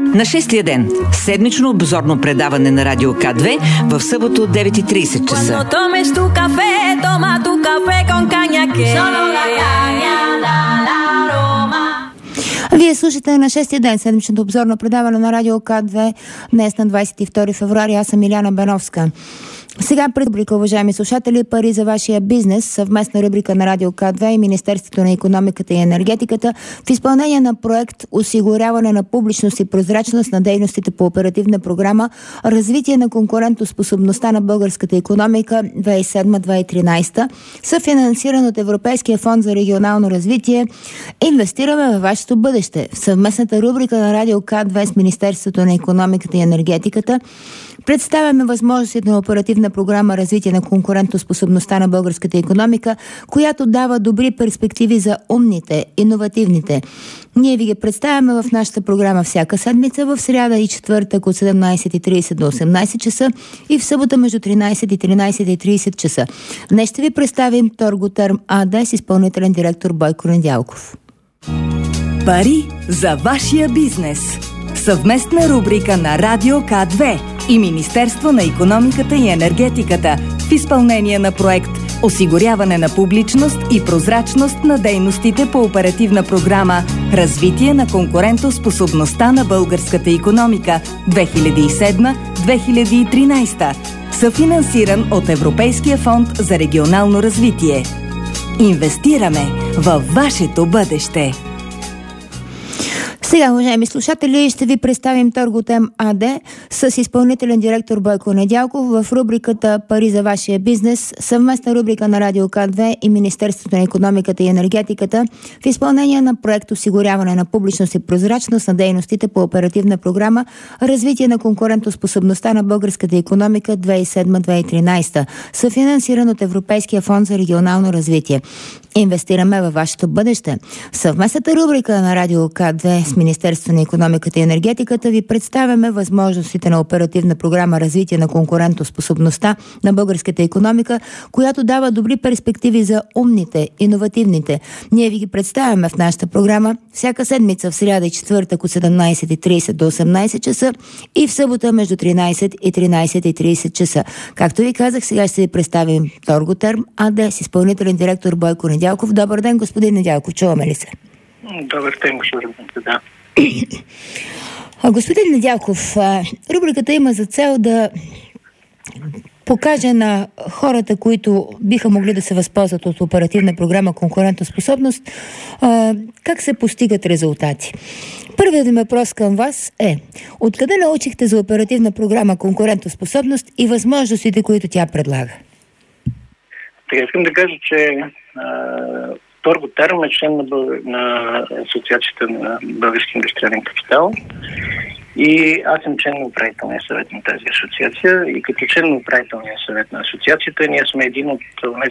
На шестия ден, седмично обзорно предаване на Радио К2 в събота от 9:30 часа. Вие слушате на шестия ден седмичното обзорно предаване на Радио К2 днес на 22 февруари. Аз съм Иляна Беновска. Сега пред рубрика, уважаеми слушатели, пари за вашия бизнес, съвместна рубрика на Радио К2 и Министерството на икономиката и енергетиката в изпълнение на проект осигуряване на публичност и прозрачност на дейностите по оперативна програма развитие на конкурентоспособността на българската икономика 2007-2013, съфинансиран от Европейския фонд за регионално развитие. Инвестираме във вашето бъдеще. В съвместната рубрика на Радио К2 с Министерството на икономиката и енергетиката представяме възможностите на оперативна програма развитие на конкурентоспособността на българската икономика, която дава добри перспективи за умните, иновативните. Ние ви ги представяме в нашата програма всяка седмица, в сряда и четвъртък от 17:30 до 18 часа и в събота между 13 и 13:30 часа. Днес ще ви представим Торготерм АД с изпълнителен директор Бойко Недялков. Пари за вашия бизнес. Съвместна рубрика на Радио К2 и Министерство на икономиката и енергетиката в изпълнение на проект осигуряване на публичност и прозрачност на дейностите по оперативна програма развитие на конкурентоспособността на българската икономика 2007-2013, съфинансиран от Европейския фонд за регионално развитие. Инвестираме във вашето бъдеще. Сега, уважаеми слушатели, ще ви представим Торготерм АД с изпълнителен директор Бойко Недялков в рубриката Пари за вашия бизнес, съвместна рубрика на Радио К2 и Министерството на икономиката и енергетиката в изпълнение на проект осигуряване на публичност и прозрачност на дейностите по оперативна програма развитие на конкурентоспособността на българската икономика 2007-2013, съфинансиран от Европейския фонд за регионално развитие. Инвестираме във вашето бъдеще. В съвместната рубрика на Радио К2 с Министерството на икономиката и енергетиката ви представяме възможностите на оперативна програма развитие на конкурентоспособността на българската икономика, която дава добри перспективи за умните, иновативните. Ние ви ги представяме в нашата програма всяка седмица в сряда и четвъртък от 17:30 до 18 часа и в събота между 13 и 13:30 часа. Както ви казах, сега ще ви представим Торготерм АД с изпълнителен директор Бойко Недялков. Добър ден, господин Недялков, чуваме ли се? Добър ден, господин, да. Господин Недялков, рубриката има за цел да покаже на хората, които биха могли да се възползват от оперативна програма конкурентоспособност, как се постигат резултати. Първият ми въпрос към вас е: откъде научихте за оперативна програма конкурентоспособност и възможностите, които тя предлага? Така, искам да кажа, че Торготерм е член на Асоциацията на български индустриален капитал и аз съм член на управителния съвет на тази асоциация и като член на управителния съвет на асоциацията ние сме от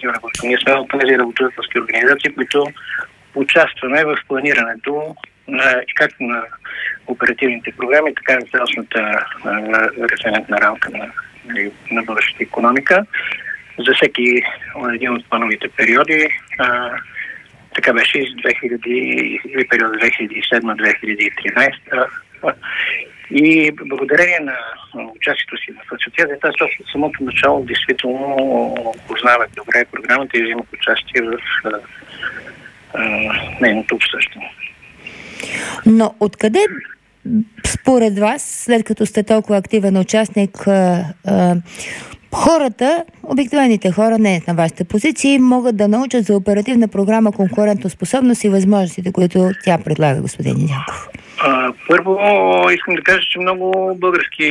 тези работодателски организации, които участваме в планирането както на оперативните програми, така и на цялостната референтна рамка на българската икономика за всеки един от плановите периоди. Така беше и периода 2007-2013. И благодарение на участието си в асоциацията, аз от самото начало действително познавах добре програмата и взимах участие в нейното обсъждане. Но откъде според вас, след като сте толкова активен участник, хората, обикновените хора, не на вашите позиции, могат да научат за оперативна програма конкурентоспособност и възможностите, които тя предлага, господин Недялков? Първо, искам да кажа, че много български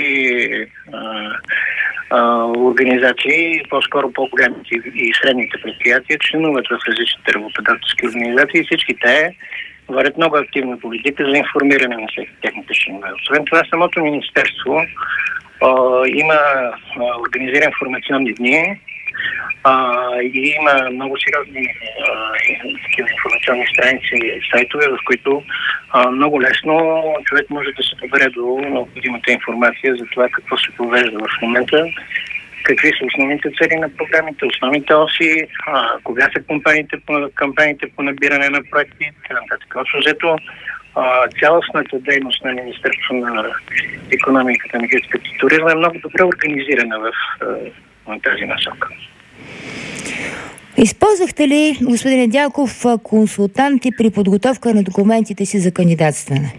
организации, по-скоро по-големите и средните предприятия, членуват в различните работодателски организации и всички те водят много активна политика за информиране на всеки техните членове. Освен това, самото министерство има организира информационни дни и има много сериозни такива информационни страници и сайтове, в които много лесно човек може да се добере до необходимата информация за това какво се провежда в момента, какви са основните цели на програмите, основните оси, кога са кампаниите по набиране на проекти, така нататък. Общо взето, цялостната дейност на Министерството на икономиката, енергетиката и туризма е много добре организирана в тази насока. Използвахте ли, господин Недялков, консултанти при подготовка на документите си за кандидатстване?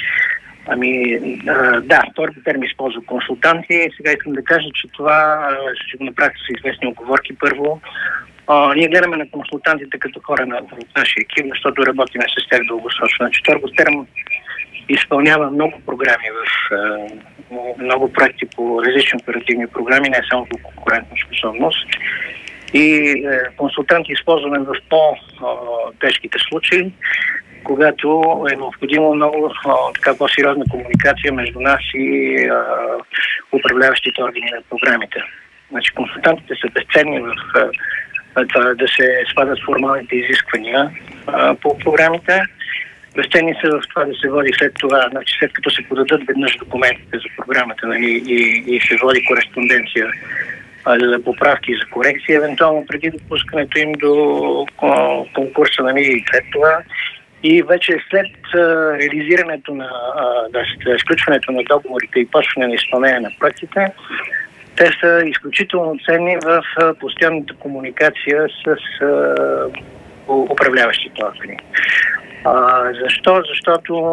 Да, Торготерм използва консултанти. Сега искам да кажа, че това ще го направя с известни оговорки. Първо, ние гледаме на консултантите като хора на нашия екип, защото работим с тях дългосрочно. Значи Торготерм изпълнява много програми много проекти по различни оперативни програми, не само по конкурентна способност. И консултанти използваме в по-тежките случаи, когато е необходимо много по-сериозна комуникация между нас и управляващите органи на програмите. Значи консултантите са безценни в това да се спадат формалните изисквания по програмите. Безценни са в това да се води след това, значи след като се подадат веднъж документите за програмата, нали, и се води кореспонденция за поправки и за корекции, евентуално преди допускането им до конкурса, нали, и след това. И вече след реализирането на изключването на договорите и почване на изпълнение на проектите, те са изключително ценни в постоянната комуникация с управляващите органи. Защо? Защото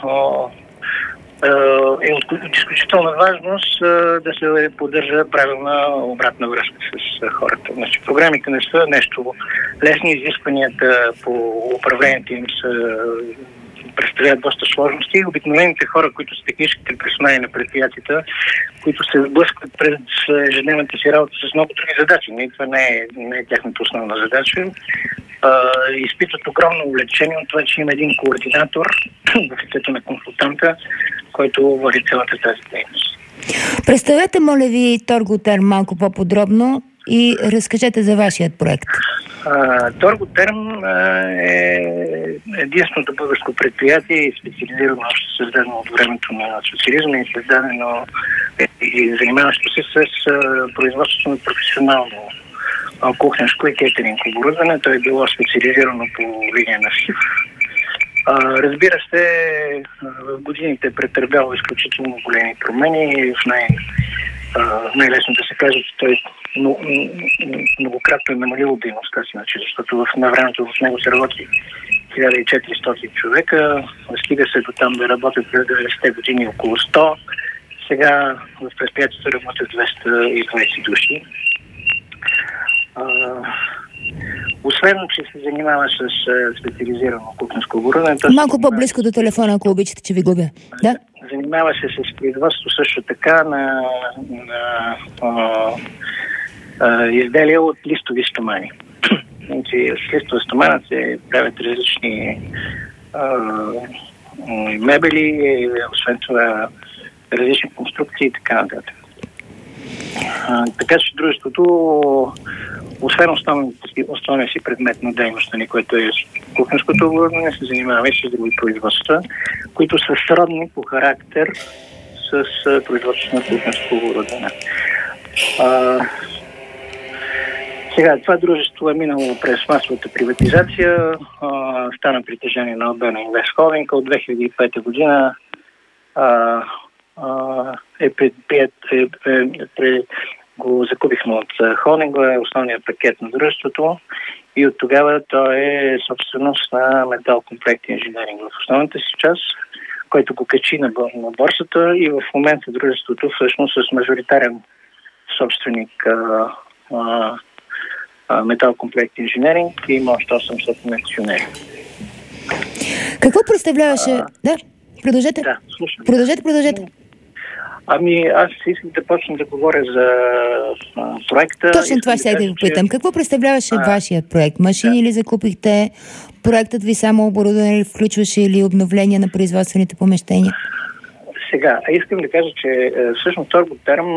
е от изключителна важност да се поддържа правилна обратна връзка с хората. Значи, програмите не са нещо лесни, изискванията по управлението им представляват доста сложности и обикновените хора, които са техническите персонали на предприятията, които се сблъскват през ежедневната си работа с много други задачи. Това не е тяхната основна задача. Изпитват огромно увлечение от това, че има един координатор в лицето на консултанта, който води цялата тази дейност. Представете, моля ви, Торготерм малко по-подробно и разкажете за вашият проект. Торготерм е единственото българско предприятие, специализирано още създадено от времето на социализма и създадено и занимаващо се с производството на професионално кухненско и кетеринг оборудване. То е било специализирано по линия на СИФ. Разбира се, в годините е претърпяло изключително големи промени. Най-лесно да се каже, че той многократно е намалило дейността си, защото на времето в него се работи 1400 човека, стига се до там да работят през 90-те години около 100. Сега в предприятието работят 220 души. Освен, че се занимава с специализирано кухненско оборудване. Малко по-близко до телефона, ако обичате, че ви губя. Да? Занимава се с производство също така на изделия от листови стомани. С листова стомана се правят различни мебели, освен това различни конструкции и така нататък. Така че дружеството, освен основния си предмет на дейността ни, което е кухненското оборудване, се занимава и с други производства, които са сродни по характер с производството на кухненско оборудване. Сега, това дружество е минало през масовата приватизация, стана притежание на Албена Инвест Холдинг от 2005 година. Го закупихме от холдинга, основният пакет на дружеството и от тогава то е собственост на Метал Комплект Инженеринг в основната си част, който го качи на борсата и в момента дружеството всъщност с мажоритарен собственик Метал Комплект Инженеринг и има още 800 акционери. Какво представляваше... Да, продължете. Да, слушам. Продължете. Аз искам да почна да говоря за проекта. Точно това ще да ви питам. Какво представляваше вашият проект? Машини ли закупихте? Проектът ви само оборудване ли включваше или обновление на производствените помещения? Сега, искам да кажа, че всъщност Торготерм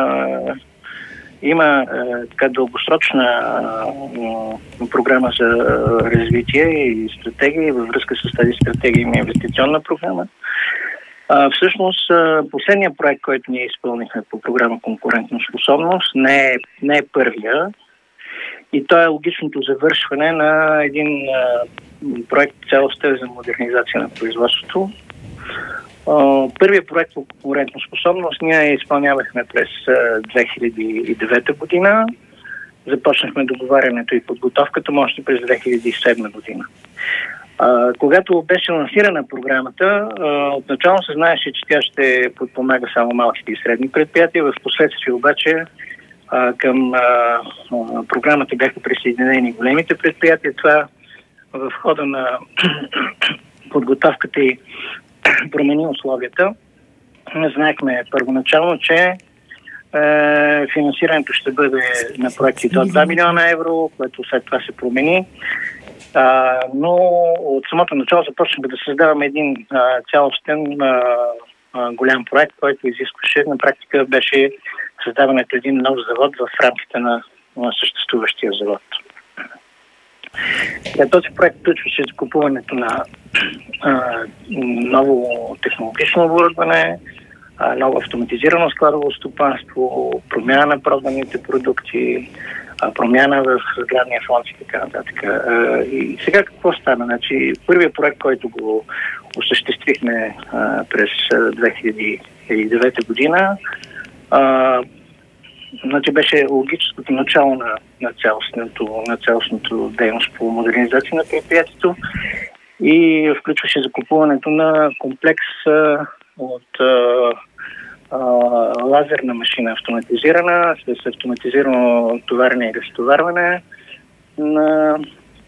има така дългосрочна програма за развитие и стратегия. Във връзка с тази стратегия има инвестиционна програма. Всъщност, последният проект, който ние изпълнихме по програма Конкурентна способност, не е първия. И то е логичното завършване на един проект цялостен за модернизация на производството. Първият проект по конкурентоспособност ние изпълнявахме през 2009 година. Започнахме договарянето и подготовката му още през 2007 година. Когато беше лансирана програмата, отначало се знаеше, че тя ще подпомага само малките и средни предприятия. В последствие обаче към програмата бяха присъединени големите предприятия. Това в хода на подготовката и промени условията. Знаехме първоначално, че финансирането ще бъде на проекти до 2 милиона евро, което след това се промени. Но от самото начало започнахме да създаваме един цялостен голям проект, който изискваше, на практика беше създаването един нов завод в рамките на съществуващия завод. Този проект включваше закупуването на ново технологично оборудване, ново автоматизирано складово стопанство, промяна на проданите продукти, промяна в сградния фонд и така нататък. И сега какво стана? Значи, първият проект, който го осъществихме през 2009 година, значи беше логическото начало на цялостното дейност по модернизация на предприятието и включваше закупуването на комплекс от лазерна машина автоматизирана с автоматизирано товарене и разтоварване на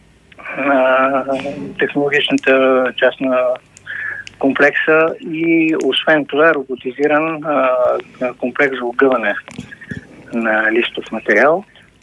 технологичната част на комплекса и освен това роботизиран комплекс за огъване на листов материал.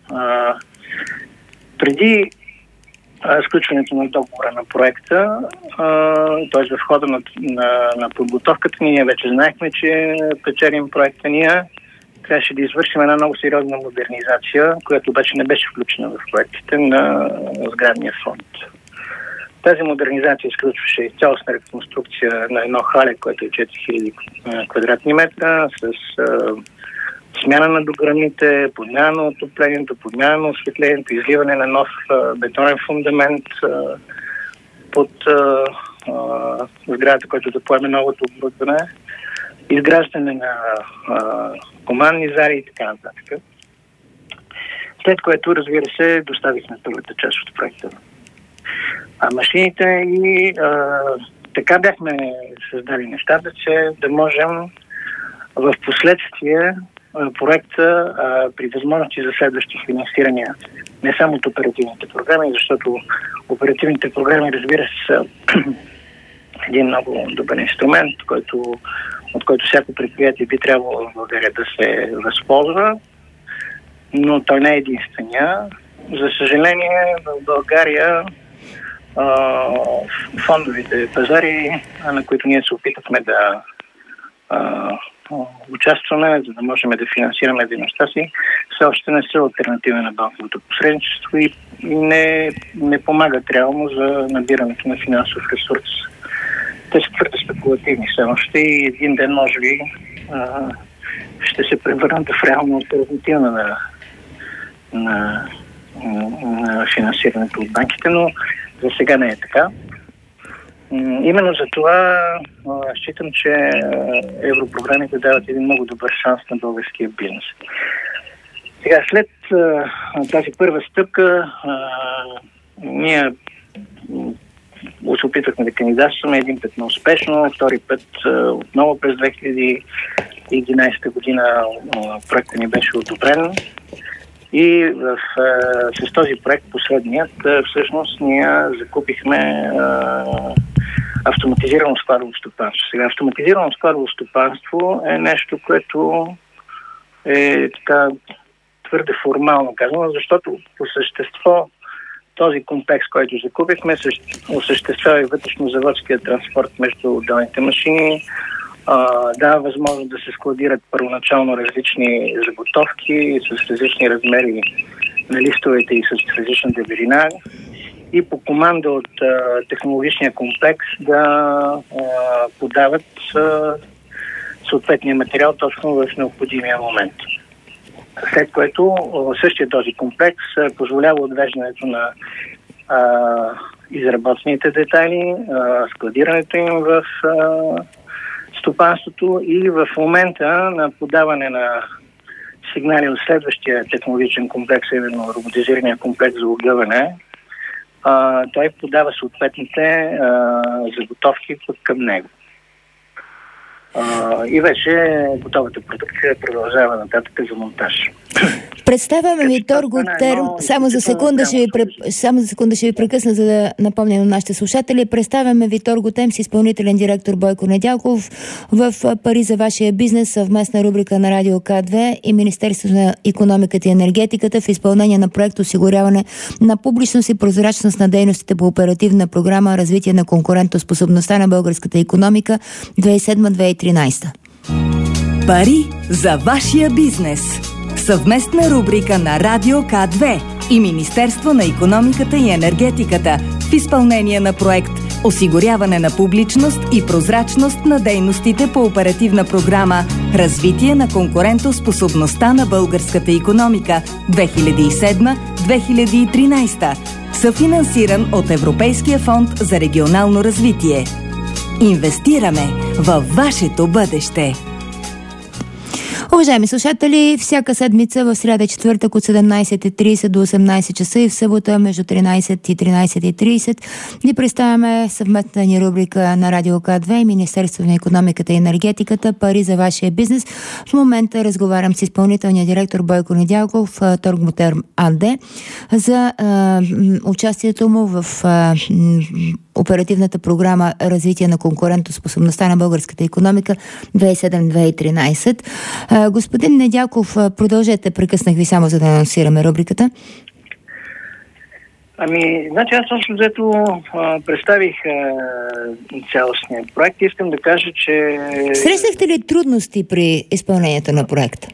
Преди сключването на договора на проекта, т.е. в хода на подготовката ние вече знаехме, че печелим проекта ние. Трябваше да извършим една много сериозна модернизация, която обаче не беше включена в проектите на сградния фонд. Тази модернизация изключваше цялостна реконструкция на едно хале, което е 4000 квадратни метра, с смяна на дограмите, подмяна на отоплението, подмяна на осветлението, изливане на нов бетонен фундамент под сградата, който да поеме новото оборудване, изграждане на командни зали и така нататък. След което, разбира се, доставихме първата част от проекта. Машините и така бяхме създали нещата, че да можем в последствие проекта при възможности за следващи финансирания, не само от оперативните програми, защото оперативните програми, разбира се, са един много добър инструмент, от който всяко предприятие би трябвало в България да се възползва, но той не е единствения. За съжаление, в България фондовите пазари, на които ние се опитахме да участваме, за да можем да финансираме дейността си, все още не са алтернатива на банковото посредничество и не помагат реално за набирането на финансов ресурс. Те са твърде спекулативни все още и един ден, може би, ще се превърнат в реално алтернатива на финансирането от банките, но за сега не е така. Именно за това считам, че европрограмите дават един много добър шанс на българския бизнес. Сега, след тази първа стъпка, ние се опитвахме да кандидатстваме един път неуспешно, втори път отново през 2011 година проектът ни беше одобрен. И с този проект, последният, всъщност ние закупихме автоматизирано складово стопанство. Сега, автоматизирано складово стопанство е нещо, което е така твърде формално казано, защото по същество този комплекс, който закупихме, осъществява и вътрешно-заводския транспорт между отделните машини, дава възможност да се складират първоначално различни заготовки с различни размери на листовете и с различна дебелина и по команда от технологичния комплекс да подават съответния материал точно в необходимия момент. След което същия този комплекс позволява отвеждането на изработените детайли, складирането им в стопанството и в момента на подаване на сигнали от следващия технологичен комплекс, именно роботизирания комплекс за огъване, той подава съответните заготовки към него. И вече готовата продукция продължава нататък за монтаж. Представяме ви Торготерм. Само за секунда ще ви прекъсна, за да напомня на нашите слушатели. Представяме ви Торготерм с изпълнителен директор Бойко Недялков в Пари за вашия бизнес, съвместна рубрика на Радио К2 и Министерството на икономиката и енергетиката в изпълнение на проект осигуряване на публичност и прозрачност на дейностите по оперативна програма развитие на конкурентоспособността на българската икономика 2007-2013. Пари за вашия бизнес. Съвместна рубрика на Радио К2 и Министерство на икономиката и енергетиката в изпълнение на проект осигуряване на публичност и прозрачност на дейностите по оперативна програма развитие на конкурентоспособността на българската икономика 2007-2013, съфинансиран от Европейския фонд за регионално развитие. Инвестираме във вашето бъдеще. Уважаеми слушатели, всяка седмица в сряда и четвъртък от 17:30 до 18 часа и в събота между 13 и 13:30 ни представяме съвместна ни рубрика на Радио К2 и Министерството на икономиката и енергетиката Пари за вашия бизнес. В момента разговарям с изпълнителния директор Бойко Недялков, Торготерм АД, за участието му в оперативната програма развитие на конкурентоспособността на българската икономика 2007-2013. Господин Недялков, продължете, прекъснах ви само за да анонсираме рубриката. Значи аз точно взето представих цялостния проект. Искам да кажа, че... Срещахте ли трудности при изпълнението на проекта?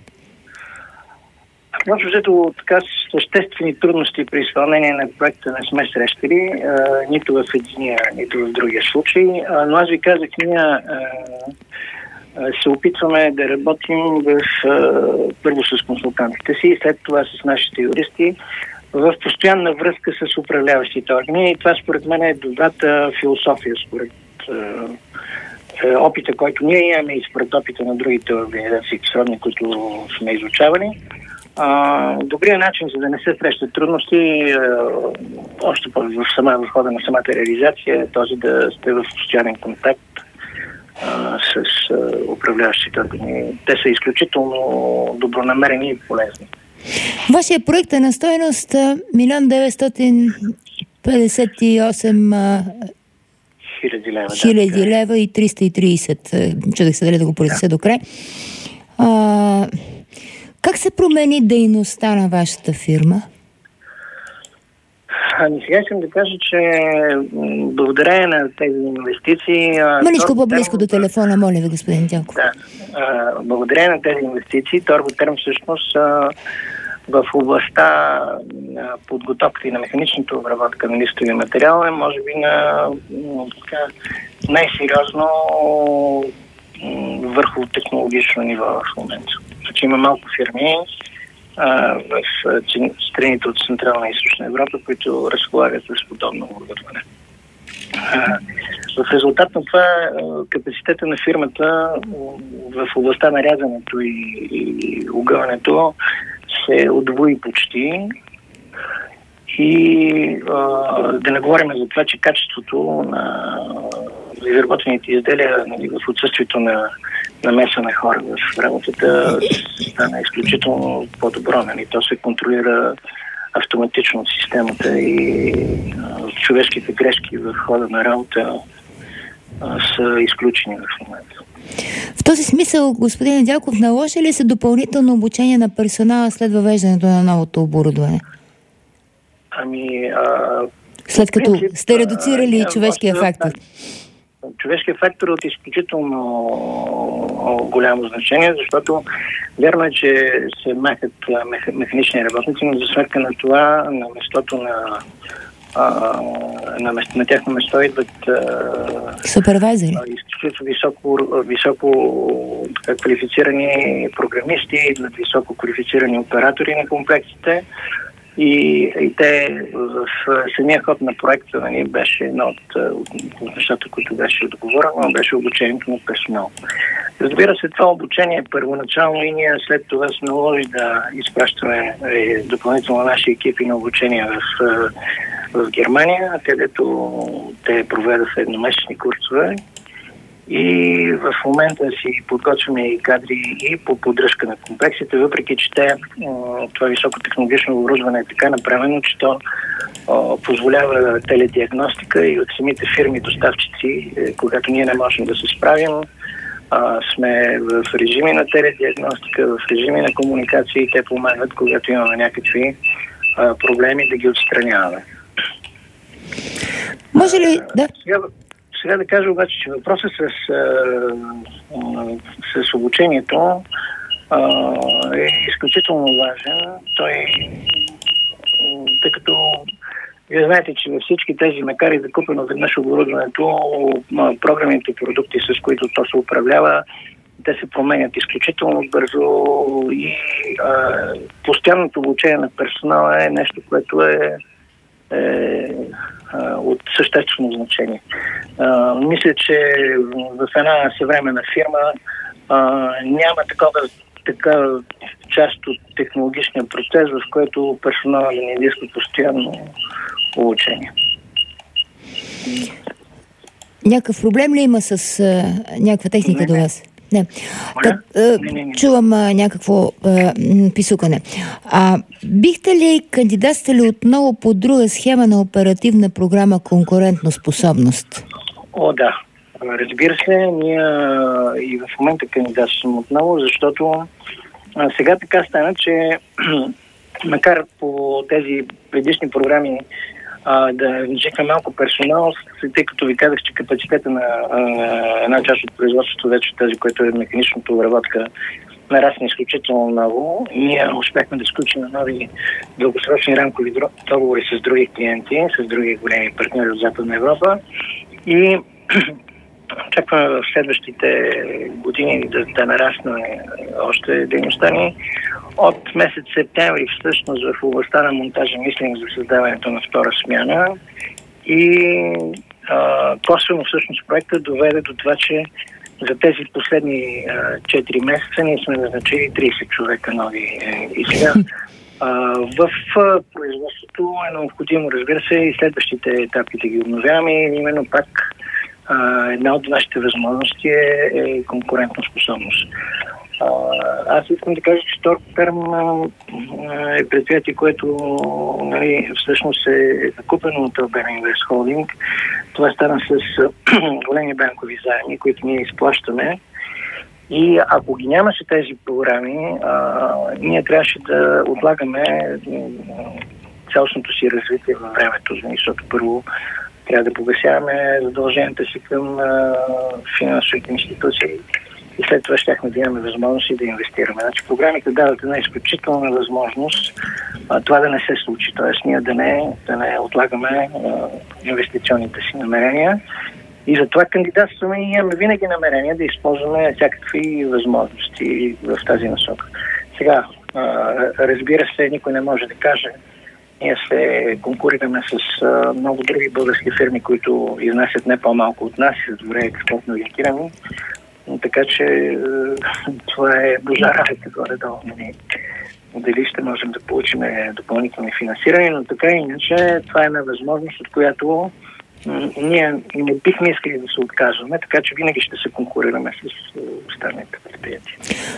Точно взето така съществени трудности при изпълнение на проекта не сме срещали, нито в единия, нито в другия случай. Но аз ви казах, ние се опитваме да работим първо с консултантите си и след това с нашите юристи в постоянна връзка с управляващите органи. И това според мен е добрата философия, според опита, който ние имаме и според опита на другите организации, сродни, които сме изучавали. Добрият начин, за да не се срещат трудности, още в хода на самата реализация, е този да сте в постоянен контакт с управляващите органи. Те са изключително добронамерени и полезни. Вашия проект е на стойност 1 958 хиляди лева и 330. Чудех се дали да го произнеса до край. Как се промени дейността на вашата фирма? Сега искам да кажа, че благодарение на тези инвестиции... Маличко по-близко до телефона, моля ви, господин Дянков. Да. Благодарение на тези инвестиции, Торготерм всъщност в областта на подготовката и на механичната обработка на листови материал е може би на най-сериозно върху технологично ниво в момента. Значи има малко фирми в страните от Централна и Източна Европа, които разполагат с подобно оборудване. В резултат на това капацитета на фирмата в областта на рязането и огъването се удвои почти. И да не говорим за това, че качеството на изработените изделия в отсъствието на намеса на хора в работата стана изключително по-добро. То се контролира автоматично от системата и човешките грешки в хода на работа са изключени в момента. В този смисъл, господин Недялков, наложи ли се допълнително обучение на персонала след въвеждането на новото оборудване? След като сте редуцирали човешкия фактор. Човешкият фактор е от изключително голямо значение, защото вярно е, че се махат механични работници, но за сметка на това на местото на на тяхно место идват супервайзери. Изключително високо квалифицирани програмисти, идват високо квалифицирани оператори на комплексите и те в самия ход на проекта беше едно от нещата, които беше договорено, беше обучението на персонал. Разбира се, това обучение е първоначално и ние след това сме наложи да изпращаме допълнително наши екипи на обучение в Германия, където те проведаха едномесечни курсове и в момента си подготвяме и кадри и по поддръжка на комплексите, въпреки че това високотехнологично оборудване е така направено, че то позволява теледиагностика и от самите фирми доставчици, когато ние не можем да се справим, сме в режими на теледиагностика, в режими на комуникации и те помагат, когато имаме някакви проблеми, да ги отстраняваме. Може ли да... Сега да кажа обаче, че въпросът с обучението е изключително важен. Тъй като вие знаете, че във всички тези, макар и да купено веднъж оборудването, програмните продукти, с които то се управлява, те се променят изключително бързо и постоянното обучение на персонала е нещо, което е от съществено значение. Мисля, че в една съвременна фирма няма такава част от технологичния процес, в който персонала да не изисква постоянно обучение. Някакъв проблем ли има с някаква техника до вас? Не. Не. Чувам някакво писукане. Бихте ли кандидатствали отново по друга схема на оперативна програма конкурентоспособност? Да. Разбира се, ние и в момента кандидатствам отново, защото сега така стана, че макар по тези предишни програми да виждаме малко персонал, тъй като ви казах, че капацитета на една част от производството, вече тази, което е механичната обработка, нарасна изключително много. Ние успяхме да сключим нови дългосрочни рамкови договори с други клиенти, с други големи партньори от Западна Европа и очакваме в следващите години да нарасне още дейността ни. От месец септември всъщност в областта на монтажа мислим за създаването на втора смяна и косвено всъщност проекта доведе до това, че за тези последни 4 месеца ние сме назначили 30 човека нови и сега в производството е необходимо, разбира се, и следващите етапи да ги обновяваме и именно пак една от нашите възможности е конкурентоспособност. Аз искам да кажа, че Торктерм е предприятие, което всъщност е закупено от Alberan Invest Holding. Това стана с големи банкови заеми, които ние изплащаме. И ако ги нямаше тези програми, ние трябваше да отлагаме цялостното си развитие във времето, защото първо трябва да погасяваме задълженията си към финансовите институции и след това щяхме да имаме възможност и да инвестираме. Значи програмите дават една изключителна възможност това да не се случи, т.е. ние да не отлагаме инвестиционните си намерения и затова кандидатстваме и имаме винаги намерение да използваме всякакви възможности в тази насока. Сега, разбира се, никой не може да каже. Ние се конкурираме с много други български фирми, които изнасят не по-малко от нас и са добре експортно ориентирани. Така че това е божа работа горе-долу. Дали ще можем да получим допълнителни финансиране, но така и иначе това е една възможност, от която ние не бихме искали да се отказваме, така че винаги ще се конкурираме с останалите предприятия.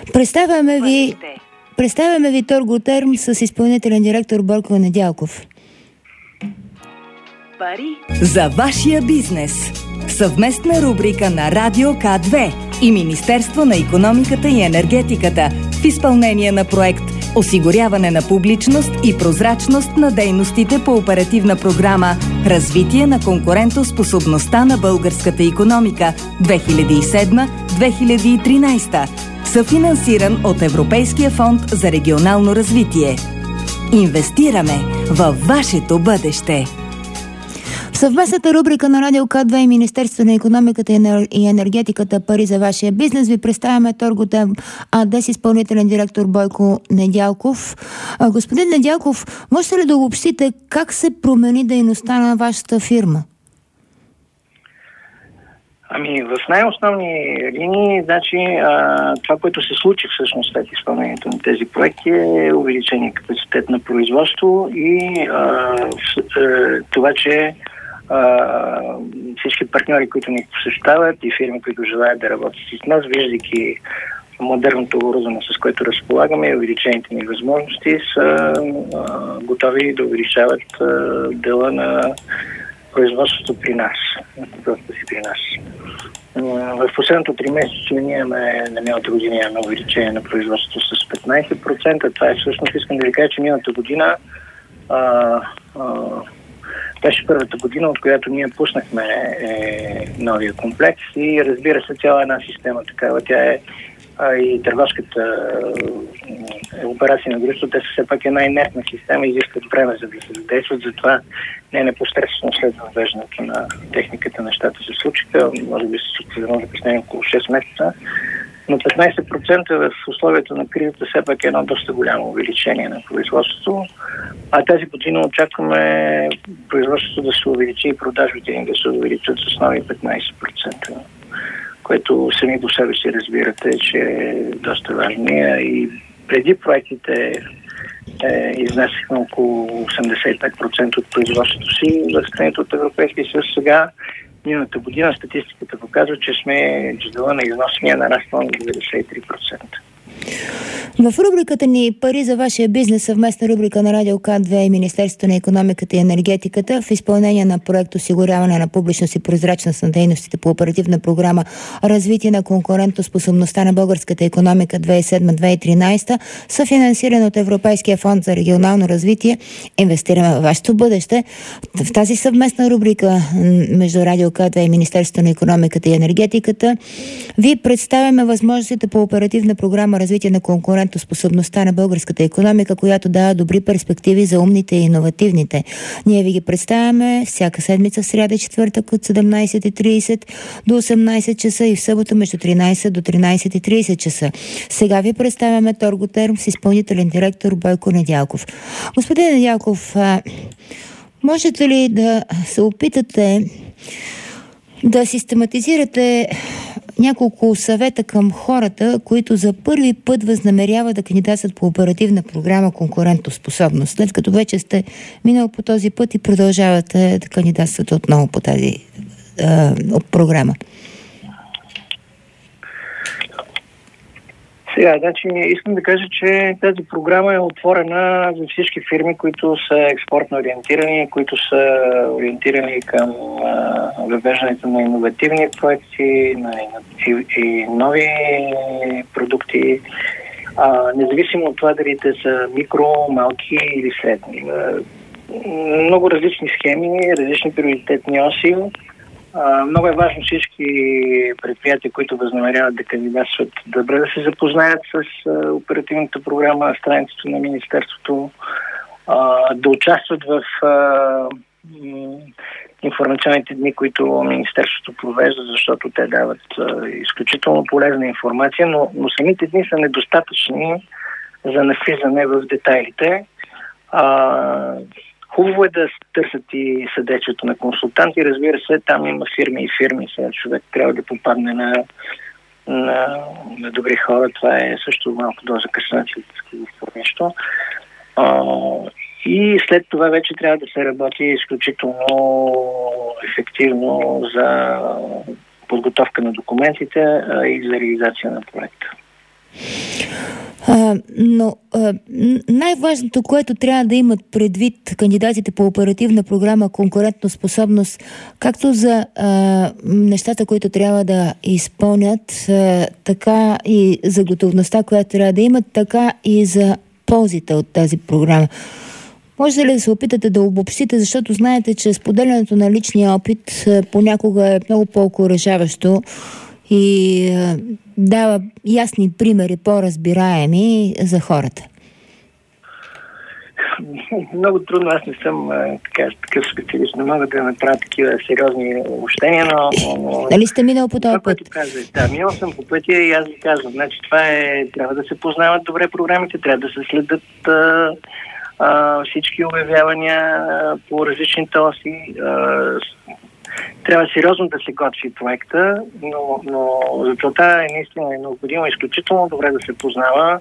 Представяме ви Торготерм с изпълнителен директор Борко Недялков. Пари за вашия бизнес. Съвместна рубрика на Радио К2 и Министерство на икономиката и енергетиката в изпълнение на проект Осигуряване на публичност и прозрачност на дейностите по оперативна програма Развитие на конкурентоспособността на българската икономика 2007-2013, съфинансиран от Европейския фонд за регионално развитие. Инвестираме във вашето бъдеще. Съвместната рубрика на Радио К2 и Министерството на икономиката и енергетиката "Пари за вашия бизнес" ви представяме Торготем АДЕС, изпълнителен директор Бойко Недялков. Господин Недялков, можете ли да обобщите как се промени дейността на вашата фирма? В най-основни линии, това, което се случи всъщност след изпълнението на тези проекти, е увеличение капацитет на производство и това, че всички партньори, които ни посещават и фирми, които желаят да работят с нас, виждайки модерното оборудване, с което разполагаме и увеличените ни възможности, са готови да увеличават дела на производството при нас. В последното 3 месеца ние имаме на миналата година на увеличение на производството с 15%. Това е всъщност, искам да ви кажа, че миналата година беше първата година, от която ние пуснахме новия комплекс и разбира се, цяла една система такава. Тя е и търговската операция на дружеството, те са все пак една инертна система и изискват време, за да се задействат. Затова не е непосредствено след въвеждането на техниката нещата се случиха. Може би се случи за закъснение около 6 месеца. Но 15% в условията на кризата все пак е едно доста голямо увеличение на производството. А тази година очакваме производството да се увеличи и продажбите ни да се увеличат с нови 15%. Което сами по себе си разбирате, че е доста важно. И преди проектите изнесахме около 85% от производството си в страните от Европейския съюз. Сега, миналата година, статистиката показва, че дела на износ ни е нараснал на 93%. В рубриката ни "Пари за вашия бизнес", съвместна рубрика на Радио К2 и Министерството на икономиката и енергетиката, в изпълнение на проект "Осигуряване на публичност и прозрачност на дейностите" по оперативна програма "Развитие на конкурентоспособността на българската икономика 2007-2013", съфинансиран от Европейския фонд за регионално развитие, инвестираме във вашето бъдеще. В тази съвместна рубрика между Радио К2 и Министерството на икономиката и енергетиката ви представяме възможностите по оперативна програма "Развитие на конкурентоспособността на българската икономика", която дава добри перспективи за умните и иновативните. Ние ви ги представяме всяка седмица в сряда и четвъртък от 17:30 до 18 часа и в събота между 13 до 13:30 часа. Сега ви представяме Торготерм с изпълнителен директор Бойко Недялков. Господин Недялков, можете ли да се опитате да систематизирате няколко съвета към хората, които за първи път възнамеряват да кандидатстват по оперативна програма "Конкурентоспособност", след като вече сте минал по този път и продължавате да кандидатствате отново по тази програма? Сега, искам да кажа, че тази програма е отворена за всички фирми, които са експортно ориентирани, които са ориентирани към въвеждането на иновативни проекти, и нови продукти, независимо от това дали те са микро, малки или средни. Много различни схеми, различни приоритетни оси. Много е важно всички предприятия, които възнамеряват да кандидатстват, добре да се запознаят с оперативната програма на страницата на Министерството, да участват в информационните дни, които Министерството провежда, защото те дават изключително полезна информация, но самите дни са недостатъчни за навлизане в детайлите. Хубаво е да търсят и съдействието на консултанти. Разбира се, там има фирми и фирми. Сега човек трябва да попадне на добри хора. Това е също малко доза късначителство нещо. И след това вече трябва да се работи изключително ефективно за подготовка на документите и за реализация на проекта. Но най-важното, което трябва да имат предвид кандидатите по оперативна програма "Конкурентоспособност", както за нещата, които трябва да изпълнят, така и за готовността, която трябва да имат, така и за ползите от тази програма. Може ли да се опитате да обобщите, защото знаете, че споделянето на личния опит понякога е много по-окуражаващо и дава ясни примери, по-разбираеми за хората? Много трудно, аз не съм такъв специалист, не мога да направя такива сериозни общения, но... Дали сте минал по този път? Да, минал съм по пътя и аз ви казвам. Значи това трябва да се познават добре програмите, трябва да се следят всички обявявания по различните оси. Трябва сериозно да се готви проекта, но за целта наистина е необходимо изключително добре да се познава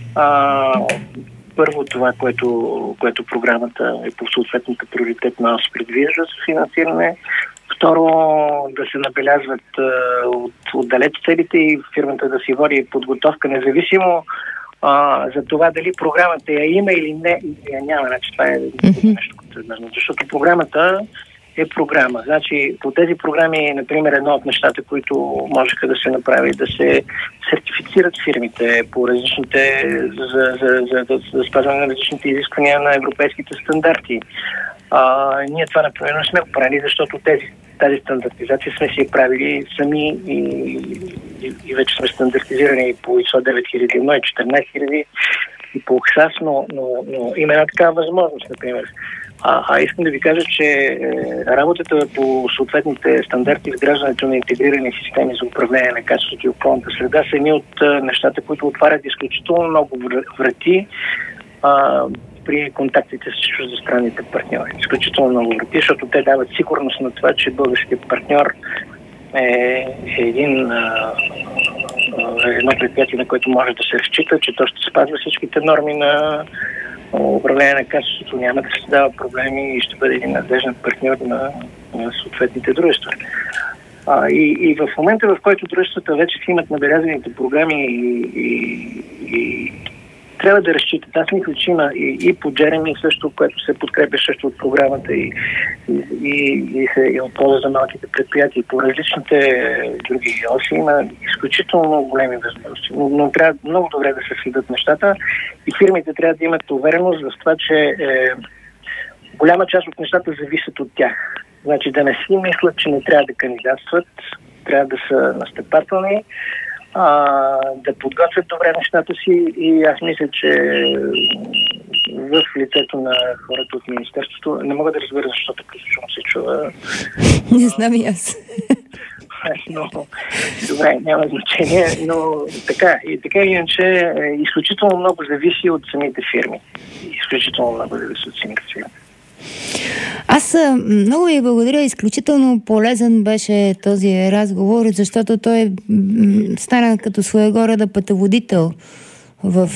първо това, което програмата е по съответната приоритетна ос предвижда за финансиране. Второ, да се набелязват отдалеч целите и фирмата да си води подготовка, независимо за това дали програмата я има или не, или я няма. Значи, това е нещо, което е важно. Защото програмата е програма. Значи, по тези програми, например, едно от нещата, които можеха да се направи, да се сертифицират фирмите по различните, за спазване на различните изисквания на европейските стандарти. Ние това, например, не сме го правили, защото тази стандартизация сме си правили сами и вече сме стандартизирани по ISO 9001 и 14000 и по ХСАС, но има една такава възможност, например. Искам да ви кажа, че работата по съответните стандарти, изграждането на интегрирани системи за управление на качеството и околната среда са едни от нещата, които отварят изключително много врати при контактите с чуждестранните партньори. Изключително много врати, защото те дават сигурност на това, че българският партньор е едно предприятие, на което може да се разчита, че то ще спазва всичките норми на управление на качеството, няма да се създава проблеми и ще бъде един надежден партньор на съответните дружества. И в момента, в който дружествата вече си имат набелязаните програми и трябва да разчитат. Аз мисля, че има и по Джереми също, което се подкрепя също от програмата и от полза за малките предприятия. По различните други оси има изключително много големи възможности. Но трябва много добре да се следят нещата и фирмите трябва да имат увереност в това, че голяма част от нещата зависят от тях. Значи да не си мислят, че не трябва да кандидатстват, трябва да са настъпателни, да подготвят добре нещата си и аз мисля, че в лицето на хората от Министерството не мога да разбера защо така се чува. Не знам и аз. Но, добре, няма значение, но така иначе изключително много зависи от самите фирми. Изключително много зависи от самите фирми. Аз много ви благодаря. Изключително полезен беше този разговор, защото той стана като своегорода пътеводител в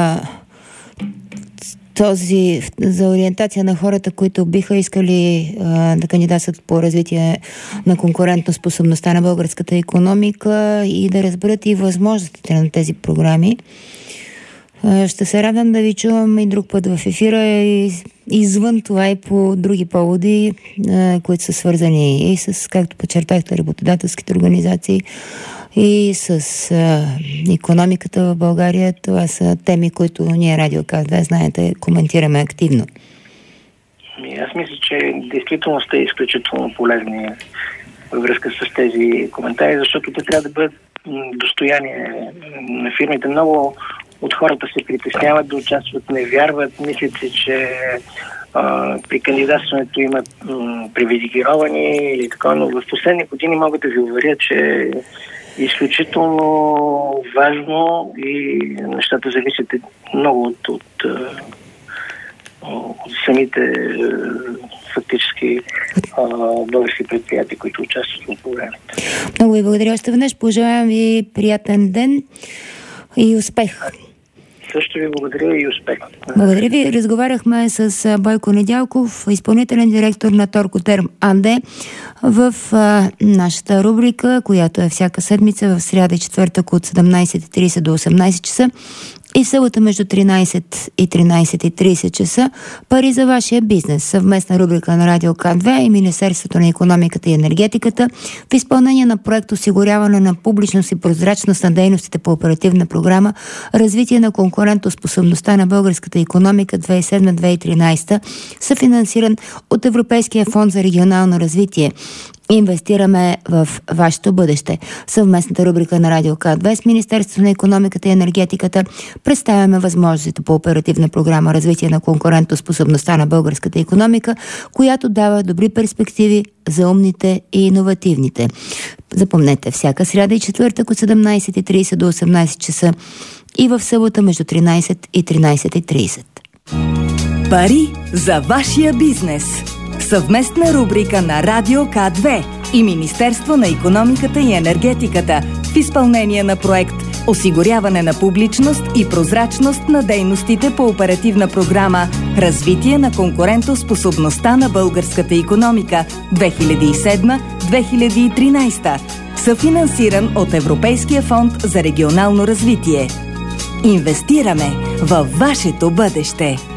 този за ориентация на хората, които биха искали да кандидатстват по развитие на конкурентоспособността на българската икономика и да разберат и възможностите на тези програми. Ще се радвам да ви чувам и друг път в ефира и извън това и по други поводи, които са свързани и с, както подчертахте, работодателските организации и с икономиката в България. Това са теми, които ние Радио К2, знаете, коментираме активно. Аз мисля, че действително сте изключително полезни във връзка с тези коментари, защото те трябва да бъдат достояние на фирмите. Много от хората се притесняват да участват, не вярват, мислят си, че при кандидатстването имат привилегировани или така, но в последни години мога да ви уверя, че е изключително важно и нещата зависят много от самите фактически български предприятия, които участват в програмите. Много ви благодаря още веднъж. Пожелавам ви приятен ден и успех. Също ви благодаря и успех. Благодаря ви. Разговаряхме с Бойко Недялков, изпълнителен директор на Торкотерм АД в нашата рубрика, която е всяка седмица в сряда и четвъртък от 17:30 до 18 часа и в събота между 13 и 13:30 часа. Пари за вашия бизнес. Съвместна рубрика на Радио К2 и Министерството на икономиката и енергетиката в изпълнение на проект осигуряване на публичност и прозрачност на дейностите по оперативна програма Развитие на конкурентоспособността на българската икономика 2007-2013, съфинансиран от Европейския фонд за регионално развитие. Инвестираме в вашето бъдеще. Съвместната рубрика на Радио К2 с Министерството на икономиката и енергетиката представяме възможностите по оперативна програма Развитие на конкурентоспособността на българската икономика, която дава добри перспективи за умните и иновативните. Запомнете, всяка сряда и четвъртък от 17:30 до 18 часа и в събота между 13 и 13:30. Пари за вашия бизнес. Съвместна рубрика на Радио К2 и Министерство на икономиката и енергетиката в изпълнение на проект Осигуряване на публичност и прозрачност на дейностите по оперативна програма Развитие на конкурентоспособността на българската икономика 2007-2013, съфинансиран от Европейския фонд за регионално развитие. Инвестираме във вашето бъдеще.